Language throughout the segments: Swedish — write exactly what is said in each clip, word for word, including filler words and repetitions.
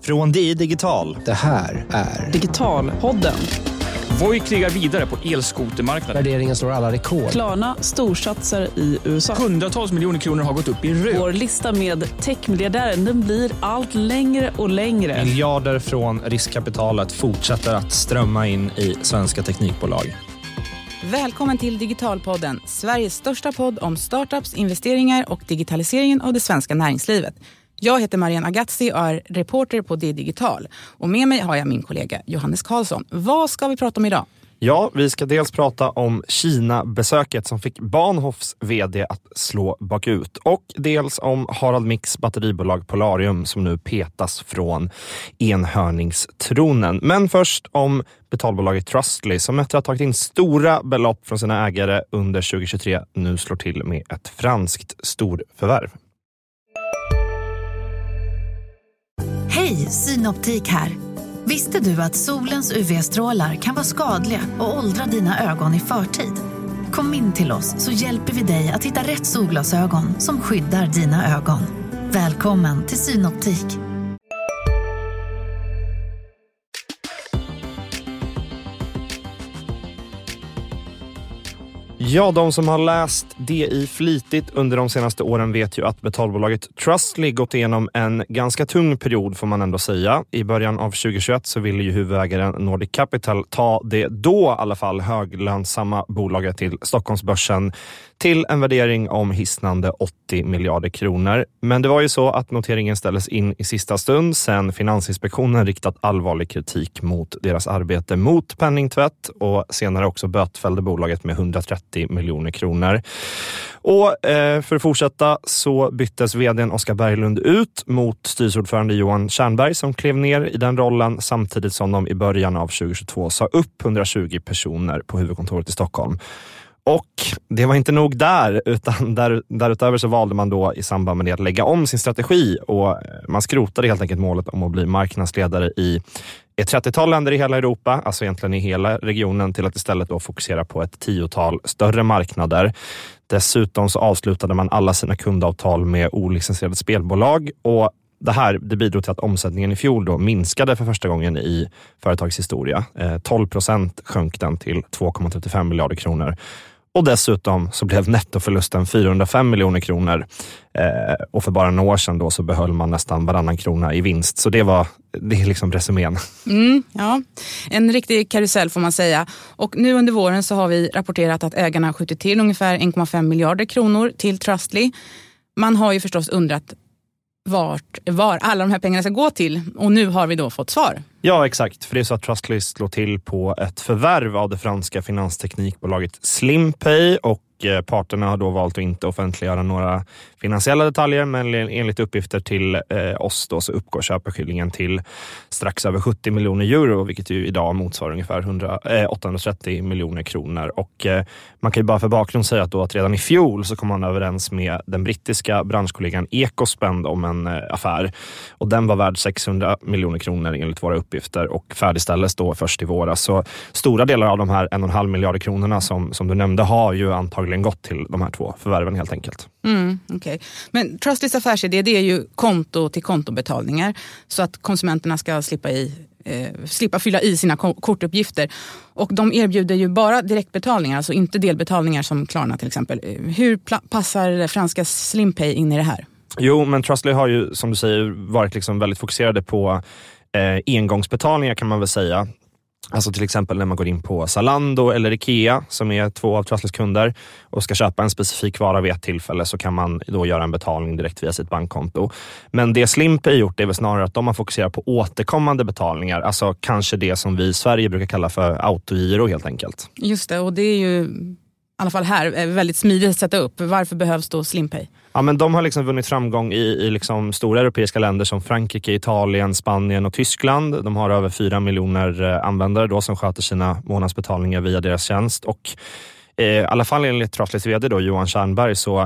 Från D I Digital. Det här är Digitalpodden. Voi krigar vidare på elskotermarknaden. Värderingen slår alla rekord. Klarna storsatsar i U S A. Hundratals miljoner kronor har gått upp i rök. Vår lista med techmiljardären, den blir allt längre och längre. Miljarder från riskkapitalet fortsätter att strömma in i svenska teknikbolag. Välkommen till Digitalpodden, Sveriges största podd om startups, investeringar och digitaliseringen av det svenska näringslivet. Jag heter Marianne Agazzi och är reporter på D Digital. Och med mig har jag min kollega Johannes Karlsson. Vad ska vi prata om idag? Ja, vi ska dels prata om Kina-besöket som fick Bahnhofs vd att slå bakut. Och dels om Harald Mix batteribolag Polarium som nu petas från enhörningstronen. Men först om betalbolaget Trustly som efter att ha tagit in stora belopp från sina ägare under tjugohundratjugotre nu slår till med ett franskt storförvärv. Hej, Synoptik här. Visste du att solens U V-strålar kan vara skadliga och åldra dina ögon i förtid? Kom in till oss så hjälper vi dig att hitta rätt solglasögon som skyddar dina ögon. Välkommen till Synoptik. Ja, de som har läst D I flitigt under de senaste åren vet ju att betalbolaget Trustly gått igenom en ganska tung period får man ändå säga. I början av tjugohundratjugoett så ville ju huvudägaren Nordic Capital ta det då i alla fall höglönsamma bolaget till Stockholmsbörsen till en värdering om hisnande åttio miljarder kronor. Men det var ju så att noteringen ställdes in i sista stund sen Finansinspektionen riktat allvarlig kritik mot deras arbete mot penningtvätt och senare också bötfällde bolaget med hundratrettio miljoner kronor. Och eh, för att fortsätta så byttes vdn Oskar Berglund ut mot styrelseordförande Johan Tjernberg som klev ner i den rollen samtidigt som de i början av tjugohundratjugotvå sa upp hundratjugo personer på huvudkontoret i Stockholm. Och det var inte nog där, utan där, därutöver så valde man då i samband med det att lägga om sin strategi och man skrotade helt enkelt målet om att bli marknadsledare i ett trettiotal länder i hela Europa, alltså egentligen i hela regionen, till att istället då fokusera på ett tiotal större marknader. Dessutom så avslutade man alla sina kundavtal med olicensierade spelbolag och det här det bidrog till att omsättningen i fjol då minskade för första gången i företagets historia. Eh, tolv procent sjönk den till två komma trettiofem miljarder kronor. Och dessutom så blev nettoförlusten fyrahundrafem miljoner kronor. Eh, och för bara några år sedan då så behöll man nästan varannan krona i vinst. Så det var det är liksom resumén. Mm, ja, en riktig karusell får man säga. Och nu under våren så har vi rapporterat att ägarna skjutit till ungefär en komma fem miljarder kronor till Trustly. Man har ju förstås undrat vart var alla de här pengarna ska gå till. Och nu har vi då fått svar. Ja, exakt. För det är så att Trustly slår till på ett förvärv av det franska finansteknikbolaget Slimpay och parterna har då valt att inte offentliggöra några finansiella detaljer, men enligt uppgifter till eh, oss då så uppgår köpeskillingen till strax över sjuttio miljoner euro, vilket ju idag motsvarar ungefär hundra, eh, åttahundratrettio miljoner kronor. Och eh, man kan ju bara för bakgrund säga att, då att redan i fjol så kom man överens med den brittiska branschkollegan Ecospend om en eh, affär. Och den var värd sexhundra miljoner kronor enligt våra uppgifter och färdigställdes då först i våras. Så stora delar av de här en och en halv miljarder kronorna som, som du nämnde har ju antagligen gått till de här två förvärven helt enkelt. Mm, okay. Men Truslys affärsidé det är ju konto till kontobetalningar så att konsumenterna ska slippa, i, eh, slippa fylla i sina ko- kortuppgifter. Och de erbjuder ju bara direktbetalningar, alltså inte delbetalningar som Klarna till exempel. Hur pla- passar franska Slimpay in i det här? Jo, men Trustly har ju som du säger varit liksom väldigt fokuserade på eh, engångsbetalningar kan man väl säga. Alltså till exempel när man går in på Zalando eller Ikea som är två av Truslys kunder och ska köpa en specifik vara vid ett tillfälle så kan man då göra en betalning direkt via sitt bankkonto. Men det Slimpay gjort är väl snarare att de har fokuserat på återkommande betalningar. Alltså kanske det som vi i Sverige brukar kalla för autogiro helt enkelt. Just det, och det är ju i alla fall här väldigt smidigt att sätta upp. Varför behövs då Slimpay? Ja, men de har liksom vunnit framgång i, i liksom stora europeiska länder som Frankrike, Italien, Spanien och Tyskland. De har över fyra miljoner användare då som sköter sina månadsbetalningar via deras tjänst. Och eh, i alla fall enligt Truslys vd då, Johan Tjernberg, så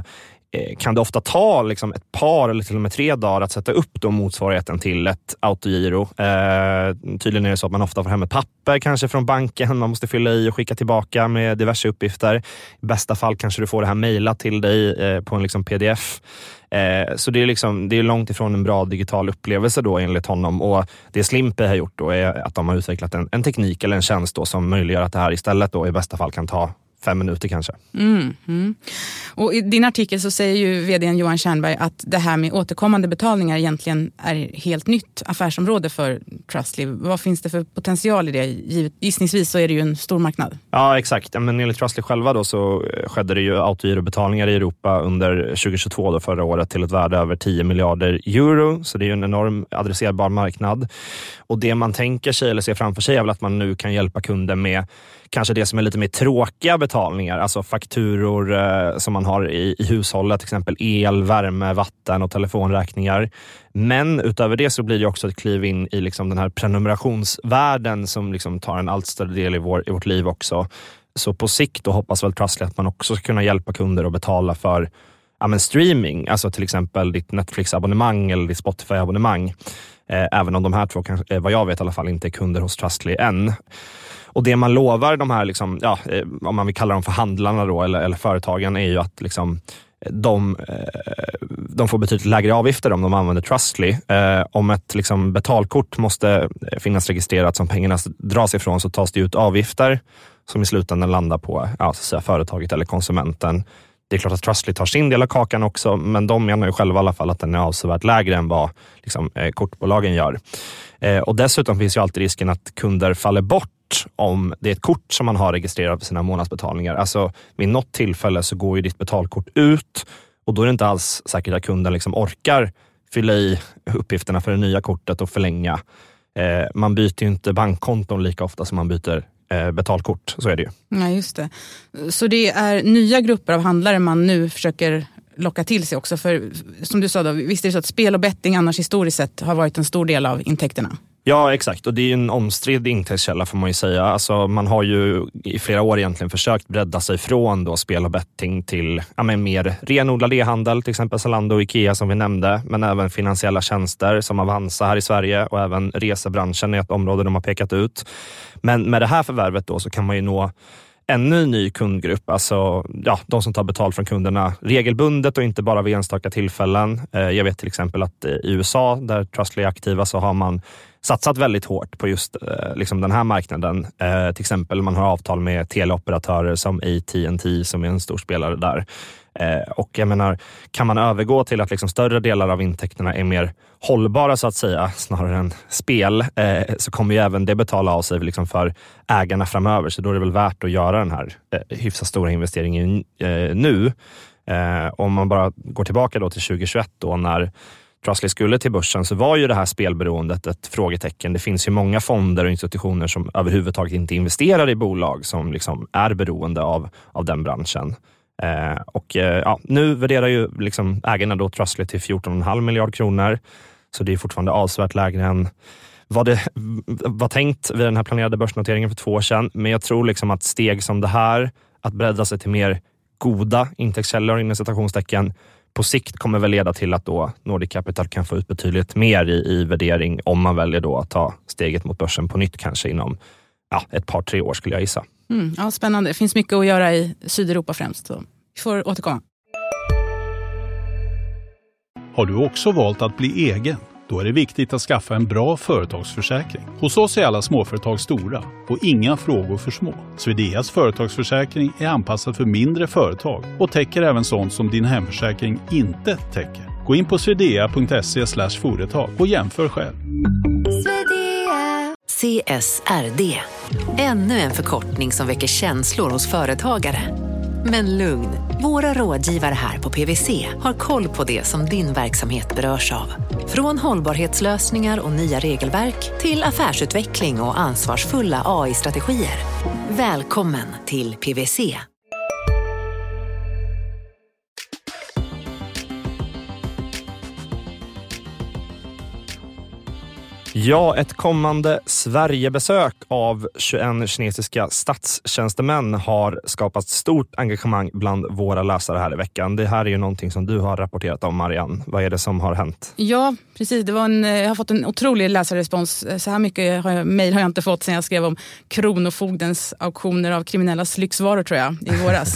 kan det ofta ta liksom ett par eller till och med tre dagar att sätta upp då motsvarigheten till ett autogiro. Eh, tydligen är det så att man ofta får hem ett papper kanske från banken. Man måste fylla i och skicka tillbaka med diverse uppgifter. I bästa fall kanske du får det här mejlat till dig eh, på en liksom P D F. Eh, så det är, liksom, det är långt ifrån en bra digital upplevelse då enligt honom. Och det Slimpay har gjort då är att de har utvecklat en, en teknik eller en tjänst då som möjliggör att det här istället då i bästa fall kan ta fem minuter kanske. Mm, mm. Och i din artikel så säger ju vdn Johan Tjernberg att det här med återkommande betalningar egentligen är helt nytt affärsområde för Trustly. Vad finns det för potential i det? Gissningsvis så är det ju en stor marknad. Ja, exakt. Men enligt Trustly själva då så skedde det ju autogirobetalningar i Europa under tjugohundratjugotvå då förra året till ett värde över tio miljarder euro. Så det är ju en enorm adresserbar marknad. Och det man tänker sig eller ser framför sig är väl att man nu kan hjälpa kunder med kanske det som är lite mer tråkiga betalningar, alltså fakturor eh, som man har i, i hushållet, till exempel el, värme, vatten och telefonräkningar. Men utöver det så blir det också ett kliv in i liksom den här prenumerationsvärlden som liksom tar en allt större del i, vår, i vårt liv också. Så på sikt då hoppas väl Trustly att man också ska kunna hjälpa kunder att betala för ja, men streaming, alltså till exempel ditt Netflix-abonnemang eller ditt Spotify-abonnemang. Eh, även om de här två, kan, eh, vad jag vet i alla fall, inte är kunder hos Trustly än. Och det man lovar de här, liksom, ja, om man vill kalla dem för handlarna då, eller, eller företagen, är ju att liksom, de, de får betydligt lägre avgifter om de använder Trustly. Eh, om ett liksom, betalkort måste finnas registrerat som pengarna dras ifrån så tas det ut avgifter som i slutändan landar på ja, så att säga, företaget eller konsumenten. Det är klart att Trustly tar sin del av kakan också, men de menar ju själva i alla fall att den är avsevärt lägre än vad liksom, eh, kortbolagen gör. Eh, och dessutom finns ju alltid risken att kunder faller bort om det är ett kort som man har registrerat på sina månadsbetalningar. Alltså vid något tillfälle så går ju ditt betalkort ut och då är det inte alls säkert att kunden liksom orkar fylla i uppgifterna för det nya kortet och förlänga. Eh, man byter ju inte bankkonton lika ofta som man byter eh, betalkort, så är det ju. Ja, just det. Så det är nya grupper av handlare man nu försöker locka till sig också. För som du sa då, visst är det så att spel och betting annars historiskt sett har varit en stor del av intäkterna? Ja, exakt. Och det är ju en omstridd intäktskälla får man ju säga. Alltså, man har ju i flera år egentligen försökt bredda sig från då spel och betting till ja, men mer renodlad e-handel, till exempel Zalando och Ikea som vi nämnde, men även finansiella tjänster som Avanza här i Sverige och även resebranschen är ett område de har pekat ut. Men med det här förvärvet då så kan man ju nå ännu en ny kundgrupp, alltså ja, de som tar betalt från kunderna regelbundet och inte bara vid enstaka tillfällen. Jag vet till exempel att i U S A där Trustly är aktiva så har man satsat väldigt hårt på just liksom den här marknaden. Till exempel man har avtal med teleoperatörer som A T and T som är en stor spelare där. Och jag menar, kan man övergå till att liksom större delar av intäkterna är mer hållbara så att säga, snarare än spel, så kommer ju även det betala av sig liksom för ägarna framöver. Så då är det väl värt att göra den här hyfsat stora investeringen nu. Om man bara går tillbaka då till tjugohundratjugoett då när Trustly skulle till börsen så var ju det här spelberoendet ett frågetecken. Det finns ju många fonder och institutioner som överhuvudtaget inte investerar i bolag som liksom är beroende av, av den branschen. Eh, och eh, ja, nu värderar ju liksom ägarna då Trustly till fjorton komma fem miljard kronor. Så det är fortfarande avsevärt lägre än vad det var tänkt vid den här planerade börsnoteringen för två år sedan. Men jag tror liksom att steg som det här, att bredda sig till mer goda intäktskällor inom citationstecken, på sikt kommer väl leda till att då Nordic Capital kan få ut betydligt mer i, i värdering om man väljer då att ta steget mot börsen på nytt kanske inom ja, ett par, tre år skulle jag gissa. Mm, ja, spännande. Det finns mycket att göra i Sydeuropa främst. Så vi får återkomma. Har du också valt att bli egen? Då är det viktigt att skaffa en bra företagsförsäkring. Hos oss är alla småföretag stora och inga frågor för små. Swedeas företagsförsäkring är anpassad för mindre företag och täcker även sånt som din hemförsäkring inte täcker. Gå in på swedea punkt se slash företag och jämför själv. C S R D. Ännu en förkortning som väcker känslor hos företagare. Men lugn, våra rådgivare här på P W C har koll på det som din verksamhet berörs av. Från hållbarhetslösningar och nya regelverk till affärsutveckling och ansvarsfulla A I-strategier. Välkommen till P W C. Ja, ett kommande Sverigebesök av tjugoett kinesiska statstjänstemän har skapat stort engagemang bland våra läsare här i veckan. Det här är ju någonting som du har rapporterat om, Marianne. Vad är det som har hänt? Ja, precis. Det var en, jag har fått en otrolig läsarrespons. Så här mycket har jag, mejl har jag inte fått sedan jag skrev om Kronofogdens auktioner av kriminella lyxvaror, tror jag, i våras.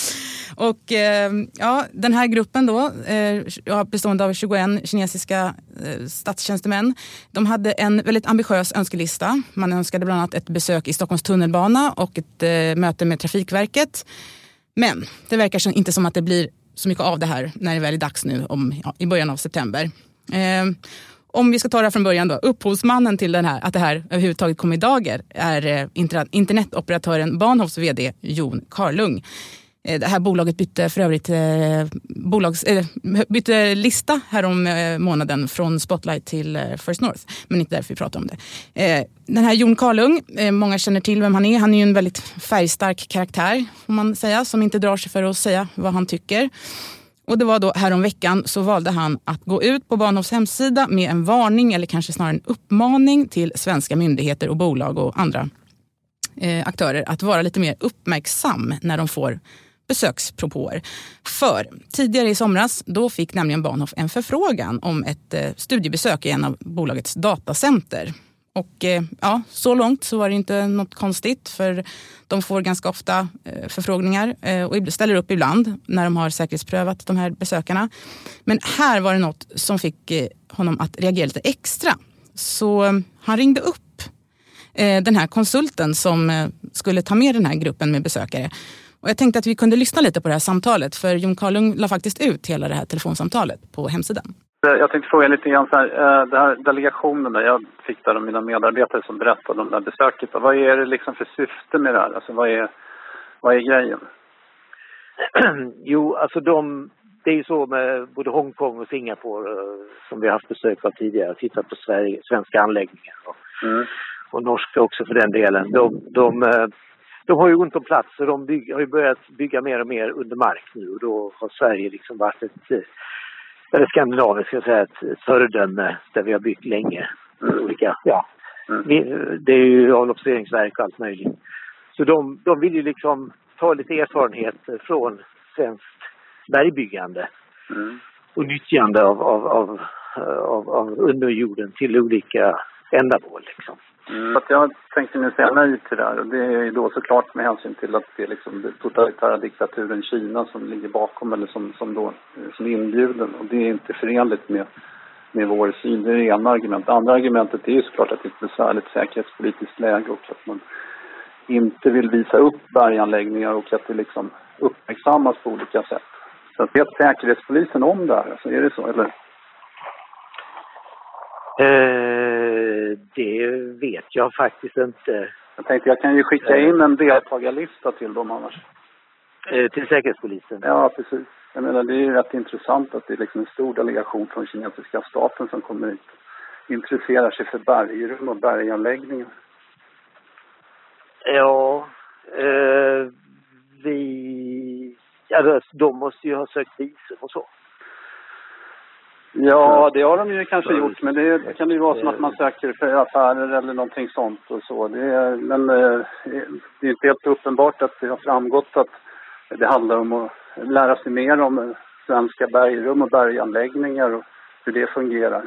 Och eh, ja, den här gruppen då, eh, bestående av tjugoett kinesiska eh, statstjänstemän, de hade en väldigt ambitiös önskelista. Man önskade bland annat ett besök i Stockholms tunnelbana och ett eh, möte med Trafikverket. Men det verkar inte som att det blir så mycket av det här när det väl är dags nu om, ja, i början av september. Eh, om vi ska ta det från början då, upphovsmannen till den här, att det här överhuvudtaget kommer i dagar är eh, internetoperatören Bahnhofs vd Jon Carlung. Det här bolaget bytte för övrigt eh, bolags, eh, bytte lista här om eh, månaden från Spotlight till eh, First North. Men inte därför vi pratar om det. Eh, den här Jon Carlung, eh, många känner till vem han är. Han är ju en väldigt färgstark karaktär, får man säga, som inte drar sig för att säga vad han tycker. Och det var då här om veckan så valde han att gå ut på Bahnhofs hemsida med en varning, eller kanske snarare en uppmaning till svenska myndigheter och bolag och andra eh, aktörer att vara lite mer uppmärksam när de får besökspropåer. För tidigare i somras då fick nämligen Bahnhof en förfrågan om ett eh, studiebesök i en av bolagets datacenter. Och eh, ja, så långt så var det inte något konstigt, för de får ganska ofta eh, förfrågningar eh, och ställer upp ibland när de har säkerhetsprövat de här besökarna. Men här var det något som fick eh, honom att reagera lite extra. Så eh, han ringde upp eh, den här konsulten som eh, skulle ta med den här gruppen med besökare. Och jag tänkte att vi kunde lyssna lite på det här samtalet, för Jon Carlung la faktiskt ut hela det här telefonsamtalet på hemsidan. Jag tänkte fråga lite grann så här, det här delegationen där jag fick där av mina medarbetare som berättade om det här besöket. Vad är det liksom för syfte med det här? Alltså vad är, vad är grejen? Jo, alltså de, det är ju så med både Hongkong och Singapore som vi har haft besök av tidigare. Tittat på Sverige, svenska anläggningar och, mm. och norska också för den delen. De... de De har ju ont om plats och de bygg, har ju börjat bygga mer och mer under mark nu, och då har Sverige liksom varit ett, eller Skandinavien ska jag säga, ett, ett föredöme där vi har byggt länge. Mm. Olika, ja. Mm. Det är ju avloppsreningsverk och allt möjligt. Så de, de vill ju liksom ta lite erfarenhet från svenskt bergbyggande mm. och nyttjande av, av, av, av, av underjorden till olika ändamål liksom. Mm. Att jag tänkte nu säga nej till det här, och det är då såklart med hänsyn till att det är liksom den totalitära diktaturen Kina som ligger bakom, eller som, som, då, som är inbjuden, och det är inte förenligt med, med vår syn. Det är det ena argumentet. Det andra argumentet är ju såklart att det är ett besvärligt säkerhetspolitiskt läge och att man inte vill visa upp berganläggningar och att det liksom uppmärksammas på olika sätt. Så att vet säkerhetspolisen om det här, alltså är det så, eller? Eh, det vet jag faktiskt inte. Jag tänkte jag kan ju skicka in en deltagarlista till dem annars. Eh, till säkerhetspolisen? Ja, precis. Jag menar, det är ju rätt intressant att det är liksom en stor delegation från kinesiska staten som kommer hit. Intresserar sig för bergrum och berganläggningar. Ja, eh, vi... Alltså, de måste ju ha sökt visum och så. Ja, det har de ju kanske gjort, men det kan ju vara som att man söker för affärer eller någonting sånt och så. Det är, men det är inte helt uppenbart att det har framgått att det handlar om att lära sig mer om svenska bergrum och berganläggningar och hur det fungerar.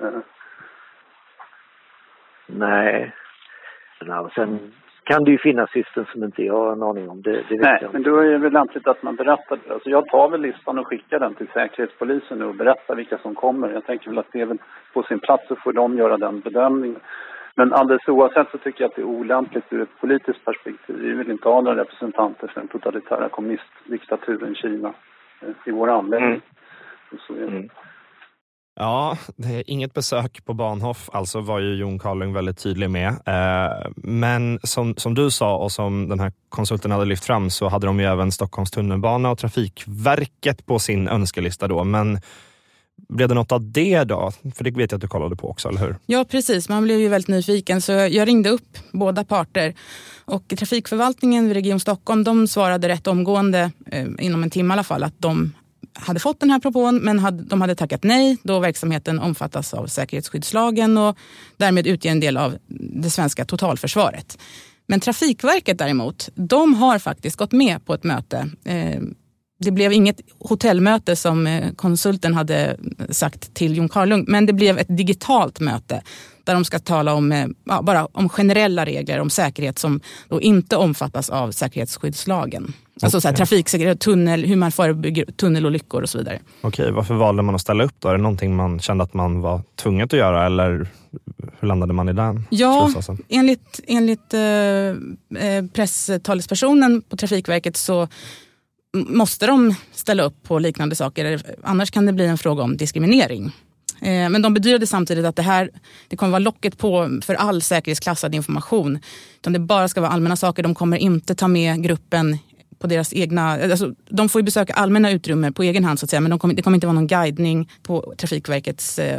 Nej, men sen kan det ju finnas syften som inte jag har en aning om. Det, det vet Nej, jag. Men då är det väl lämpligt att man berättar det. Alltså jag tar väl listan och skickar den till säkerhetspolisen och berättar vilka som kommer. Jag tänker väl att det är väl på sin plats så får de göra den bedömningen. Men alldeles oavsett så tycker jag att det är olämpligt ur ett politiskt perspektiv. Vi vill inte ha några representanter för den totalitära kommunistdiktaturen Kina i vår anläggning. Mm. Så är det. Mm. Ja, det är inget besök på Bahnhof, alltså var ju Jon Carlung väldigt tydlig med. Eh, men som, som du sa och som den här konsulten hade lyft fram så hade de ju även Stockholms tunnelbana och Trafikverket på sin önskelista då. Men blev det något av det då? För det vet jag att du kollade på också, eller hur? Ja, precis. Man blev ju väldigt nyfiken så jag ringde upp båda parter. Och Trafikförvaltningen vid Region Stockholm, de svarade rätt omgående, eh, inom en timme i alla fall, att de hade fått den här propån, men hade, de hade tackat nej då verksamheten omfattas av säkerhetsskyddslagen och därmed utgör en del av det svenska totalförsvaret. Men Trafikverket däremot, de har faktiskt gått med på ett möte. Eh, det blev inget hotellmöte som konsulten hade sagt till Jon Karlung, men det blev ett digitalt möte där de ska tala om, ja, bara om generella regler om säkerhet som då inte omfattas av säkerhetsskyddslagen. Okay. Alltså så här, trafiksäkerhet, tunnel, hur man förebygger tunnelolyckor och så vidare. Okej, okay, varför valde man att ställa upp då? Är det någonting man kände att man var tvungen att göra eller hur landade man i den? Ja, enligt, enligt eh, presstalespersonen på Trafikverket så måste de ställa upp på liknande saker. Annars kan det bli en fråga om diskriminering. Men de bedyrade samtidigt att det här det kommer vara locket på för all säkerhetsklassad information. Utan det bara ska vara allmänna saker. De kommer inte ta med gruppen på deras egna... Alltså, de får ju besöka allmänna utrymmen på egen hand så att säga. Men de kommer, det kommer inte vara någon guidning på Trafikverkets eh,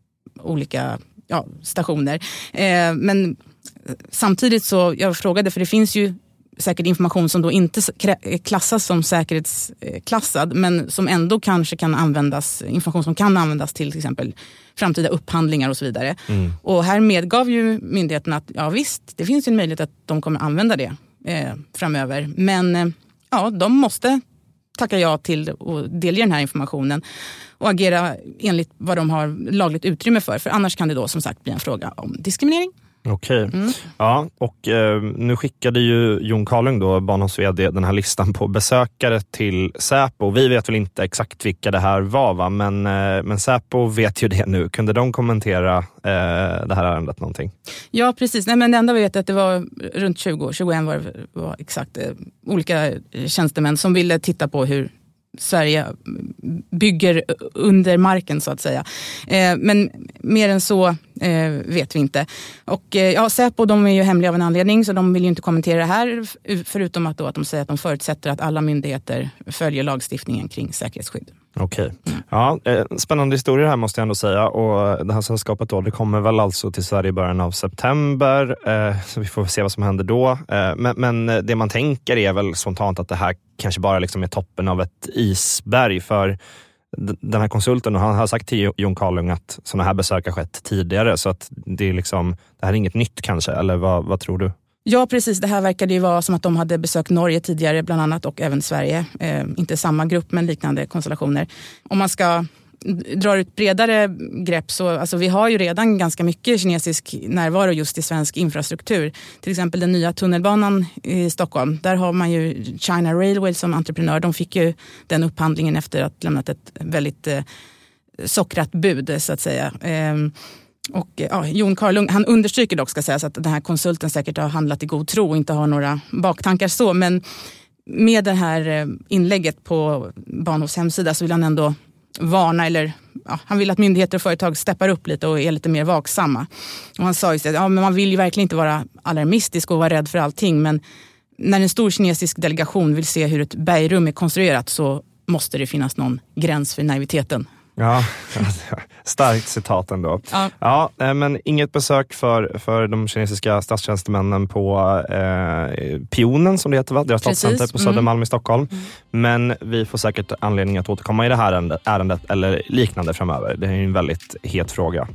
olika ja, stationer. Eh, men samtidigt så, jag frågade, för det finns ju säkert information som då inte klassas som säkerhetsklassad men som ändå kanske kan användas, information som kan användas till till exempel framtida upphandlingar och så vidare. Mm. Och här medgav ju myndigheten att ja visst, det finns en möjlighet att de kommer använda det eh, framöver. Men eh, ja, de måste tacka ja till och delge den här informationen och agera enligt vad de har lagligt utrymme för. För annars kan det då som sagt bli en fråga om diskriminering. Okej, mm. ja och eh, nu skickade ju Jon Karlung då, Bahnhofs vd, den här listan på besökare till Säpo. Vi vet väl inte exakt vilka det här var va, men, eh, men Säpo vet ju det nu. Kunde de kommentera eh, det här ärendet någonting? Ja precis, nej men det enda vi vet är att det var runt tjugo, tjugoen var, var exakt eh, olika tjänstemän som ville titta på hur Sverige bygger under marken så att säga. Eh, men mer än så eh, vet vi inte. Och eh, ja, Säpo de är ju hemliga av en anledning så de vill ju inte kommentera det här förutom att, då, att de säger att de förutsätter att alla myndigheter följer lagstiftningen kring säkerhetsskydd. Okej. Mm. Ja, eh, spännande historia här måste jag ändå säga och det här sällskapet då, det kommer väl alltså till Sverige i början av september eh, så vi får se vad som händer då. Eh, men, men det man tänker är väl spontant att det här kanske bara liksom är toppen av ett isberg för den här konsulten och han har sagt till Jon Karlung att sådana här besök har skett tidigare så att det är liksom, det här är inget nytt kanske, eller vad, vad tror du? Ja precis, det här verkade ju vara som att de hade besökt Norge tidigare bland annat och även Sverige. Eh, inte samma grupp men liknande konstellationer. Om man ska dra ut bredare grepp så alltså, vi har ju redan ganska mycket kinesisk närvaro just i svensk infrastruktur. Till exempel den nya tunnelbanan i Stockholm. Där har man ju China Railway som entreprenör. De fick ju den upphandlingen efter att lämnat ett väldigt eh, sockrat bud så att säga. Eh, Och ja, Jon Karlung, han understryker dock ska sägas att den här konsulten säkert har handlat i god tro och inte har några baktankar så. Men med det här inlägget på Bahnhofs hemsida så vill han ändå varna eller ja, han vill att myndigheter och företag steppar upp lite och är lite mer vaksamma. Och han sa ju att ja, men man vill ju verkligen inte vara alarmistisk och vara rädd för allting men när en stor kinesisk delegation vill se hur ett bergrum är konstruerat så måste det finnas någon gräns för naiviteten. Ja, starkt citat ändå. Ja. Ja, men inget besök för, för de kinesiska statstjänstemännen på eh, Pionen som det heter va? Deras statscenter på Södermalm mm. i Stockholm. Mm. Men vi får säkert anledning att återkomma i det här ärendet, ärendet eller liknande framöver. Det är en väldigt het fråga.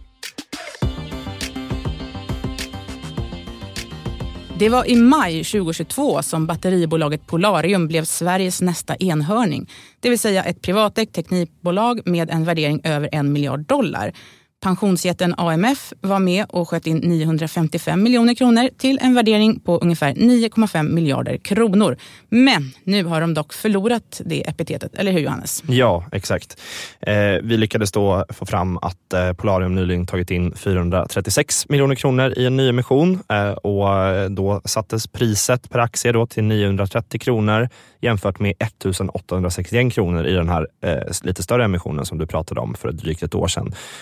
Det var i maj tjugohundratjugotvå som batteribolaget Polarium blev Sveriges nästa enhörning. Det vill säga ett privatägt teknikbolag med en värdering över en miljard dollar. Pensionsjätten A M F var med och sköt in niohundrafemtiofem miljoner kronor till en värdering på ungefär nio komma fem miljarder kronor. Men nu har de dock förlorat det epitetet, eller hur Johannes? Ja, exakt. Eh, vi lyckades då få fram att eh, Polarium nyligen tagit in fyrahundratrettiosex miljoner kronor i en ny emission eh, och då sattes priset per aktie då till niohundratrettio kronor jämfört med ettusenåttahundrasextioen kronor i den här eh, lite större emissionen som du pratade om för ett drygt ett år sedan. Och det innebär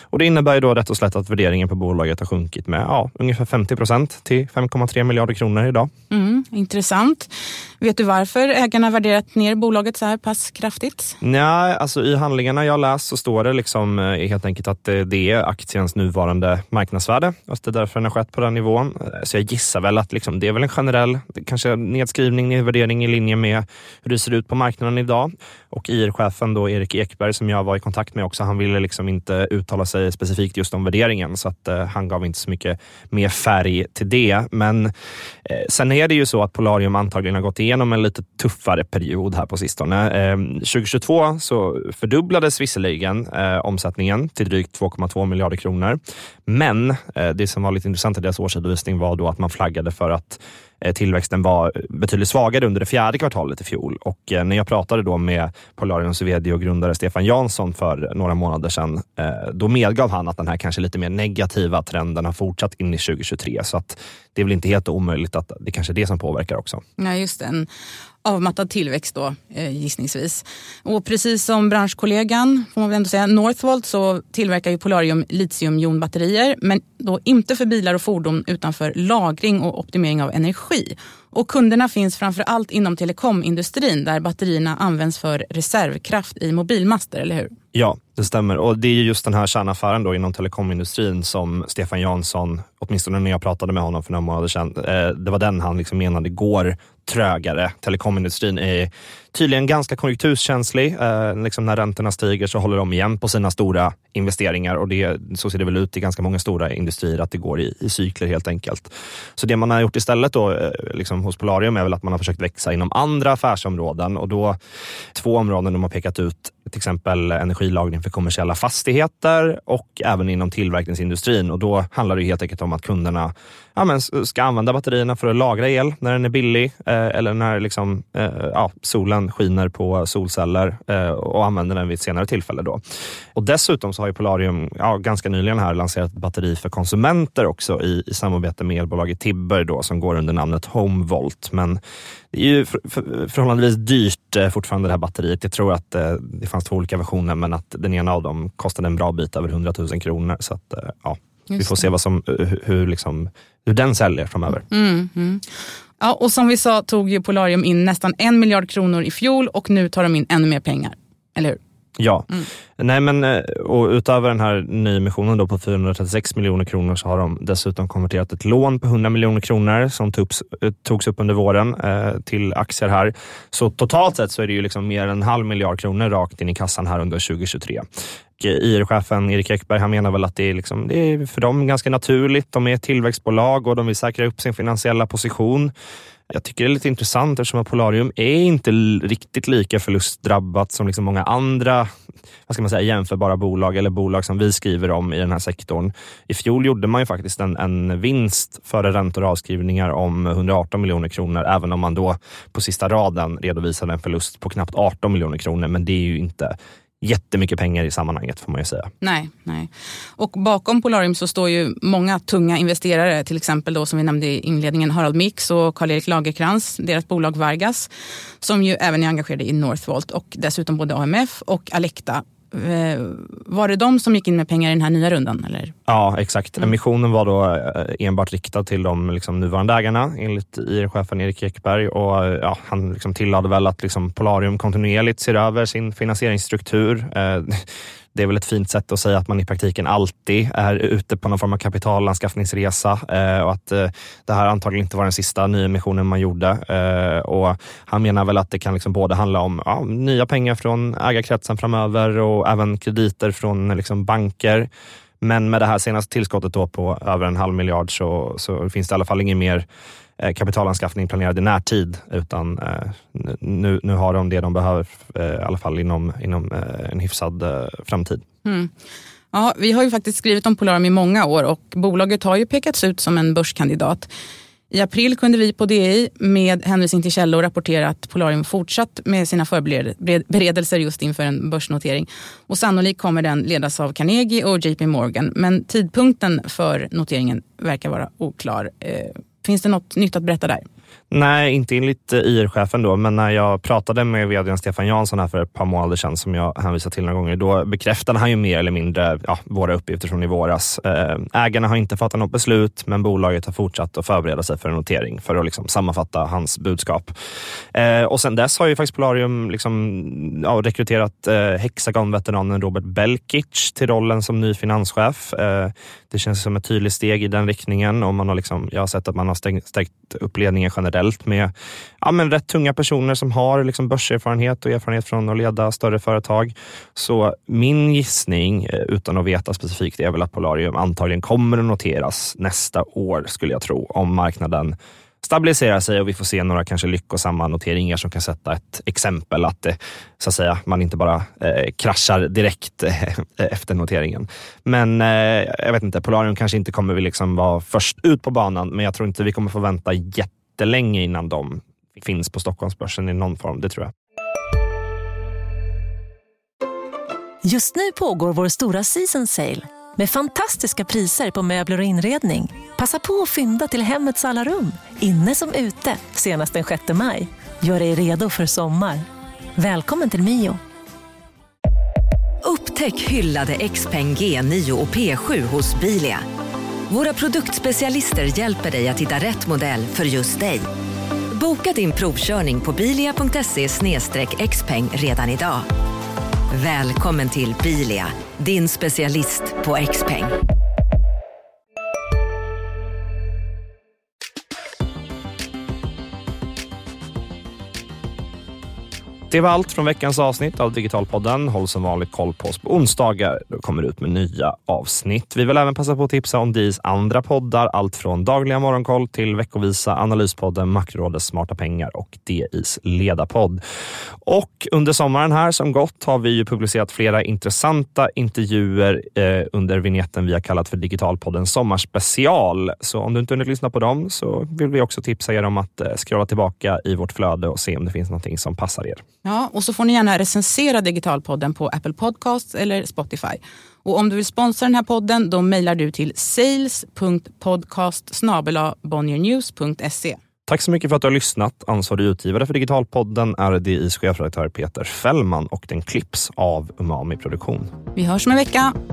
innebär då rätt och slätt att värderingen på bolaget har sjunkit med ja, ungefär femtio procent till fem komma tre miljarder kronor idag. Mm, intressant. Vet du varför ägarna värderat ner bolaget så här pass kraftigt? Nej, alltså i handlingarna jag läst så står det liksom helt enkelt att det är aktiens nuvarande marknadsvärde. Alltså det är därför den har skett på den nivån. Så jag gissar väl att liksom, det är väl en generell kanske nedskrivning, nedvärdering i linje med hur det ser ut på marknaden idag. Och I R-chefen då Erik Ekberg som jag var i kontakt med också, han ville liksom inte uttala sig specifikt just om värderingen så att eh, han gav inte så mycket mer färg till det. Men eh, sen är det ju så att Polarium antagligen har gått igenom en lite tuffare period här på sistone. Eh, tjugohundratjugotvå så fördubblades visserligen eh, omsättningen till drygt två komma två miljarder kronor. Men eh, det som var lite intressant i deras årsredovisning var då att man flaggade för att tillväxten var betydligt svagare under det fjärde kvartalet i fjol. Och när jag pratade då med Polariums vd och grundare Stefan Jansson för några månader sedan, då medgav han att den här kanske lite mer negativa trenden har fortsatt in i tjugohundratjugotre. Så att det är väl inte helt omöjligt att det kanske är det som påverkar också. Ja, just det. En avmattad tillväxt då, gissningsvis. Och precis som branschkollegan, får man väl ändå säga, Northvolt, så tillverkar ju Polarium litiumjonbatterier, men då inte för bilar och fordon utan för lagring och optimering av energi. Och kunderna finns framför allt inom telekomindustrin där batterierna används för reservkraft i mobilmaster, eller hur? Ja, det stämmer. Och det är just den här kärnaffären då inom telekomindustrin som Stefan Jansson, åtminstone när jag pratade med honom för några månader sedan, det var den han liksom menade går trögare. Telekomindustrin är tydligen ganska konjunkturskänslig. Eh, liksom när räntorna stiger så håller de igen på sina stora investeringar och det, så ser det väl ut i ganska många stora industrier att det går i, i cykler helt enkelt. Så det man har gjort istället då eh, liksom hos Polarium är väl att man har försökt växa inom andra affärsområden och då två områden de har pekat ut, till exempel energilagring för kommersiella fastigheter och även inom tillverkningsindustrin och då handlar det helt enkelt om att kunderna ja, men ska använda batterierna för att lagra el när den är billig eh, eller när liksom, eh, ja, solen skiner på solceller eh, och använder den vid ett senare tillfälle då. Och dessutom så har ju Polarium ja, ganska nyligen här lanserat ett batteri för konsumenter också i, i samarbete med elbolaget Tibber då som går under namnet HomeVolt. Men det är ju för, för, förhållandevis dyrt eh, fortfarande det här batteriet. Jag tror att eh, det fanns två olika versioner men att den ena av dem kostade en bra bit över hundratusen kronor så att eh, ja. Just vi får det. Se vad som, hur, liksom, hur den säljer framöver. Mm, mm. Ja, och som vi sa tog ju Polarium in nästan en miljard kronor i fjol och nu tar de in ännu mer pengar, eller hur? Ja, mm. Nej men och utöver den här nyemissionen då på fyrahundratrettiosex miljoner kronor så har de dessutom konverterat ett lån på hundra miljoner kronor som togs, togs upp under våren eh, till aktier här. Så totalt sett så är det ju liksom mer än en halv miljard kronor rakt in i kassan här under tjugohundratjugotre. I R-chefen Erik Ekberg, han menar väl att det är, liksom, det är för dem ganska naturligt. De är ett tillväxtbolag och de vill säkra upp sin finansiella position. Jag tycker det är lite intressant eftersom att Polarium är inte riktigt lika förlustdrabbat som liksom många andra vad ska man säga, jämförbara bolag eller bolag som vi skriver om i den här sektorn. I fjol gjorde man ju faktiskt en, en vinst före räntor och avskrivningar om hundraarton miljoner kronor även om man då på sista raden redovisade en förlust på knappt arton miljoner kronor men det är ju inte jättemycket pengar i sammanhanget får man ju säga. Nej, nej. Och bakom Polarium så står ju många tunga investerare, till exempel då som vi nämnde i inledningen Harald Mix och Karl-Erik Lagerkrans, deras bolag Vargas, som ju även är engagerade i Northvolt och dessutom både A M F och Alecta. Var det de som gick in med pengar i den här nya rundan? Eller? Ja, exakt. Mm. Emissionen var då enbart riktad till de liksom, nuvarande ägarna enligt I R-chefen Erik Ekberg och ja, han liksom tillade väl att liksom, Polarium kontinuerligt ser över sin finansieringsstruktur. Det är väl ett fint sätt att säga att man i praktiken alltid är ute på någon form av kapitalanskaffningsresa eh, och att eh, det här antagligen inte var den sista nyemissionen man gjorde. Eh, och han menar väl att det kan liksom både handla om ja, nya pengar från ägarkretsen framöver och även krediter från liksom, banker. Men med det här senaste tillskottet då på över en halv miljard så, så finns det i alla fall ingen mer kapitalanskaffning planerad i närtid utan eh, nu, nu har de det de behöver eh, i alla fall inom, inom eh, en hyfsad eh, framtid. Mm. Ja, vi har ju faktiskt skrivit om Polarium i många år och bolaget har ju pekats ut som en börskandidat. I april kunde vi på D I med hänvisning till källor rapportera att Polarium fortsatt med sina förberedelser just inför en börsnotering. Och sannolikt kommer den ledas av Carnegie och J P Morgan. Men tidpunkten för noteringen verkar vara oklar. Eh, Finns det något nytt att berätta där? Nej, inte enligt I R-chefen då, men när jag pratade med vdn Stefan Jansson här för ett par månader sedan som jag hänvisade till några gånger, då bekräftade han ju mer eller mindre ja, våra uppgifter från i våras. Ägarna har inte fattat något beslut, men bolaget har fortsatt att förbereda sig för en notering för att liksom sammanfatta hans budskap. Och sen dess har ju faktiskt Polarium liksom, ja, rekryterat Hexagon-veteranen Robert Belkic till rollen som ny finanschef. Det känns som ett tydligt steg i den riktningen, och man har liksom, jag har sett att man har stängt, stärkt upp ledningen generellt med ja, men rätt tunga personer som har liksom börserfarenhet och erfarenhet från att leda större företag. Så min gissning, utan att veta specifikt, är väl att Polarium antagligen kommer att noteras nästa år, skulle jag tro, om marknaden stabiliserar sig och vi får se några kanske lyckosamma noteringar som kan sätta ett exempel att eh, så att säga, man inte bara eh, kraschar direkt eh, efter noteringen. Men eh, jag vet inte, Polarium kanske inte kommer vi liksom vara först ut på banan, men jag tror inte vi kommer få vänta jättelänge innan de finns på Stockholmsbörsen i någon form, det tror jag. Just nu pågår vår stora season sale med fantastiska priser på möbler och inredning. Passa på att fynda till hemmets alla rum, inne som ute, senast den sjätte maj. Gör dig redo för sommar. Välkommen till Mio. Upptäck hyllade Xpeng G nio och P sju hos Bilia. Våra produktspecialister hjälper dig att hitta rätt modell för just dig. Boka din provkörning på bilia punkt se slash xpeng redan idag. Välkommen till Bilia, din specialist på Xpeng. Det var allt från veckans avsnitt av Digitalpodden. Håll som vanligt koll på oss på onsdagar. Då kommer ut med nya avsnitt. Vi vill även passa på att tipsa om D I's andra poddar. Allt från dagliga morgonkoll till veckovisa analyspodden Makrorådets smarta pengar och D I's ledarpodd. Och under sommaren här som gått har vi ju publicerat flera intressanta intervjuer eh, under vignetten vi har kallat för Digitalpodden sommarspecial. Så om du inte hunnit lyssna på dem så vill vi också tipsa er om att eh, scrolla tillbaka i vårt flöde och se om det finns någonting som passar er. Ja, och så får ni gärna recensera Digitalpodden på Apple Podcasts eller Spotify. Och om du vill sponsra den här podden, då mejlar du till sales punkt podcast snabel-a bonnier-news punkt se. Tack så mycket för att du har lyssnat. Ansvarig utgivare för Digitalpodden är D I's chefredaktör Peter Fällman och den klipps av Umami Produktion. Vi hörs om en vecka.